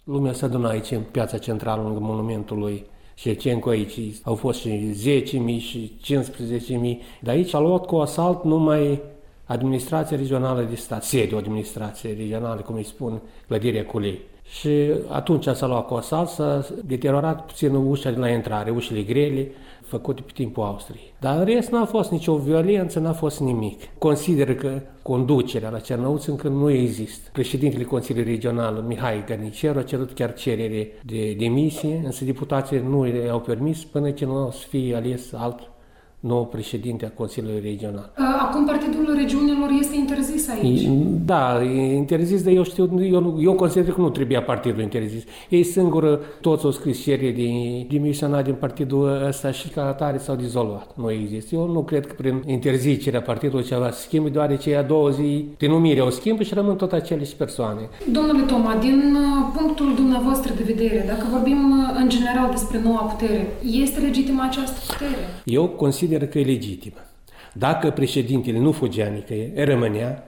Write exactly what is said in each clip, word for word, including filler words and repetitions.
Lumea s-a adunat aici, în piața centrală, lângă monumentul lui Șevcenco. Aici au fost și zece mii și cincisprezece mii. De aici a luat cu asalt numai administrația regională de stat, sediul administrației regionale, cum îi spun, clădirea Culei. Și atunci s-a luat cu asalt, s-a deteriorat puțin ușa de la intrare, ușile grele, făcute pe timpul Austriei. Dar în rest n-a fost nicio violență, n-a fost nimic. Consider că conducerea la Cernăuți încă nu există. Președintele Consiliului Regional, Mihai Garniceru, a cerut chiar cerere de demisie, însă deputații nu i-au permis până ce nu o să fie ales alt nou președinte a Consiliului Regional. Acum Partidul Regiunilor este interzis aici? Da, e interzis, dar eu știu, eu, eu consider că nu trebuia partidul interzis. Ei singură, toți au scris cerere de demisionat din partidul ăsta și ca atare s-au dizolvat. Nu există. Eu nu cred că prin interzicerea partidului ceva se schimbă, deoarece a două zi de numire o schimbă și rămân tot aceleași persoane. Domnule Toma, din punctul dumneavoastră de vedere, dacă vorbim în general despre noua putere, este legitimă această putere? Eu consider că e legitimă. Dacă președintele nu fugea nicăieri, rămânea,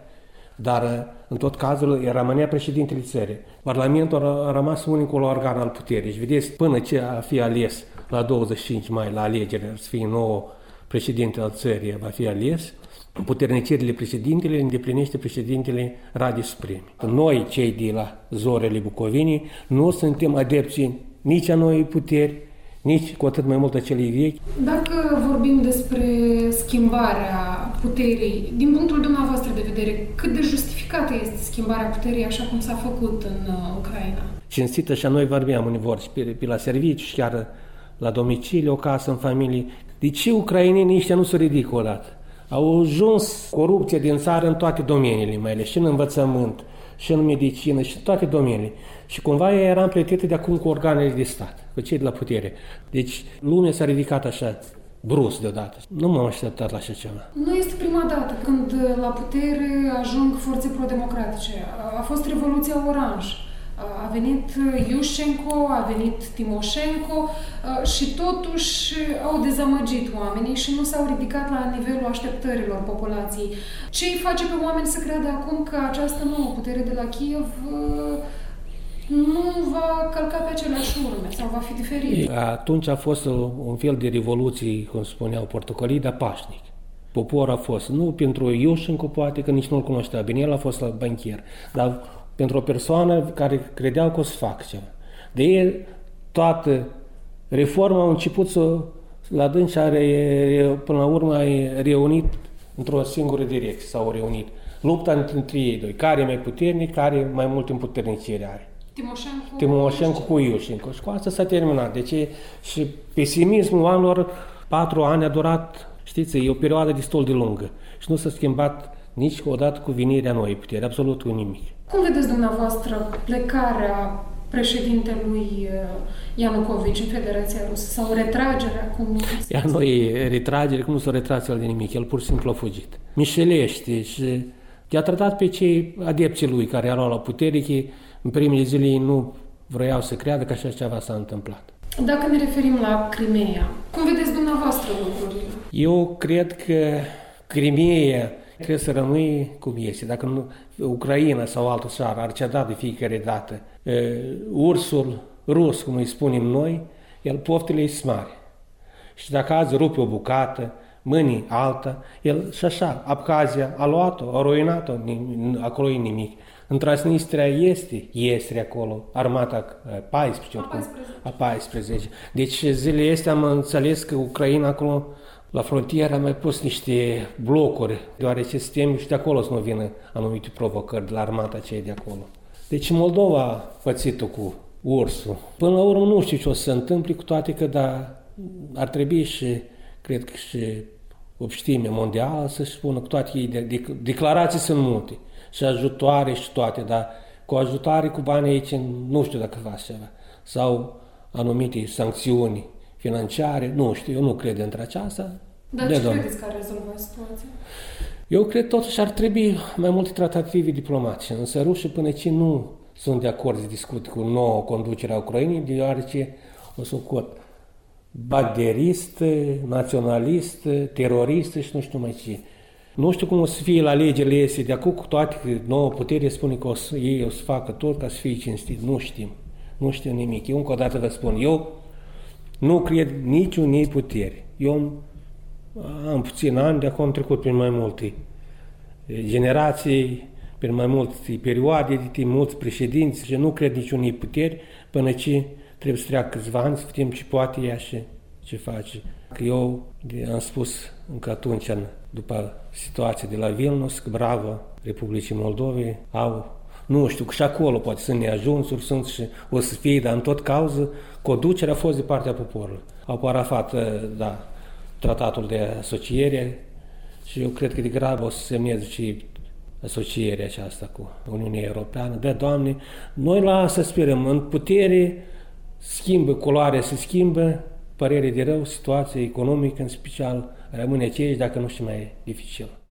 dar în tot cazul rămânea președintele țării. Parlamentul a rămas unicul organ al puterii. Și vedeți, până ce a fi ales la douăzeci și cinci mai la alegeri, să fie nou președinte al țării, va fi ales, puternicirile președintele îndeplinește președintele Radei Supreme. Noi, cei de la Zorele Bucovinii, nu suntem adepți nici a noii puteri, nici cu atât mai mult acelei vechi. Dacă vorbim despre schimbarea puterii, din punctul dumneavoastră de vedere, cât de justificată este schimbarea puterii așa cum s-a făcut în Ucraina? Cinstită și noi vorbeam uneori și pe, pe la serviciu și chiar la domiciliu, o casă, în familie. De ce ucrainenii ăștia nu se ridică odată? Au ajuns corupția din țară în toate domeniile, mai ales și în învățământ, și în medicină, și în toate domeniile. Și cumva ea era împletită de acum cu organele de stat, cu cei de la putere. Deci lumea s-a ridicat așa, brusc deodată. Nu m-am așteptat la așa ceva. Nu este prima dată când la putere ajung forțe pro-democratice. A fost Revoluția Oranj. A venit Iușenko, a venit Timoșenko și totuși au dezamăgit oamenii și nu s-au ridicat la nivelul așteptărilor populației. Ce îi face pe oameni să creadă acum că această nouă putere de la Kiev nu va călca pe aceleași urme sau va fi diferit? Atunci a fost un fel de revoluție, cum spuneau portocalii, dar pașnic. Poporul a fost, nu pentru Iușenko poate, că nici nu-l cunoștea bine, el a fost la banchier, dar pentru o persoană care credeau că o să facă ceva. De el, toată reforma a început să, la dânsa, până la urmă, a reunit într-o singură direcție, s-au reunit. Lupta între ei doi, care e mai puternic, care mai mult împuternicire are. Timoșenko, Timoșenko cu Iușenko. Și cu asta s-a terminat. Deci și pesimismul anilor patru ani a durat, știți, e o perioadă destul de lungă. Și nu s-a schimbat nici odată cu venirea noii puteri, absolut cu nimic. Cum vedeți dumneavoastră plecarea președintelui Ianucovici în Federația Rusă sau retragerea? Cum Ea nu e retragere, cum nu s-a retras el de nimic, el pur și simplu a fugit. Mișelește și i-a tratat pe cei adepții lui care erau la putere, că în primele zile nu vreau să creadă că așa ceva s-a întâmplat. Dacă ne referim la Crimea, cum vedeți dumneavoastră lucrurile? Eu cred că Crimea trebuie să rămâi cum este. Dacă nu, Ucraina sau altă țară ar ceda de fiecare dată ursul rus, cum îi spunem noi, el poftele e mari. Și dacă azi rupe o bucată, mâini alta, el și așa, Abkhazia a luat-o, a ruinat-o, acolo e nimic. În Transnistria este, este acolo, armata paisprezece, a paisprezece. Deci zilele astea am înțeles că Ucraina acolo, la frontieră, a mai pus niște blocuri, deoarece se teme și de acolo să nu vină anumite provocări de la armata cei de acolo. Deci Moldova a pățit-o cu ursul. Până la urmă nu știu ce o să se întâmple, cu toate că da, ar trebui și, cred că și opștimea mondială să-și spună cu toate ei, de, de, declarații sunt multe, și ajutoare și toate, dar cu ajutoare, cu bani aici, nu știu dacă faci ceva. Sau anumite sancțiuni financiare, nu știu, eu nu cred între aceasta. Dar ce credeți că ar rezolva situația? Eu cred totuși ar trebui mai multe tratative diplomatice, însă rușii până ce nu sunt de acord să discute cu nouă conducere a Ucrainei, deoarece o să cot bagderistă, naționalistă, teroristă și nu știu mai ce. Nu știu cum o să fie la alegerile astea de acum, cu toate că nouă putere spune că o să, ei o să facă tot ca să fie cinstit. Nu știm. nu știu nimic. Eu încă o dată vă spun, eu nu cred niciunei puteri. Eu am puțin ani, de acum am trecut prin mai multe generații, prin mai multe perioade de timp, mulți președinți și nu cred niciunei puteri până ce trebuie să treacă câțiva ani să vedem ce poate ea și ce face. Că eu am spus încă atunci, după situația de la Vilnius, că bravo Republicii Moldovei au, nu știu, că și acolo poate sunt neajunsuri, sunt și o să fie, dar în tot cauză, conducerea a fost de partea poporului. Au parafat, da, tratatul de asociere și eu cred că de grabă o să semneze și asocierea aceasta cu Uniunea Europeană. Da, Doamne, noi la asta sperăm, în putere schimbă, culoarea se schimbă, părere de rău, situația economică în special rămâne aceeași, dacă nu și mai dificil.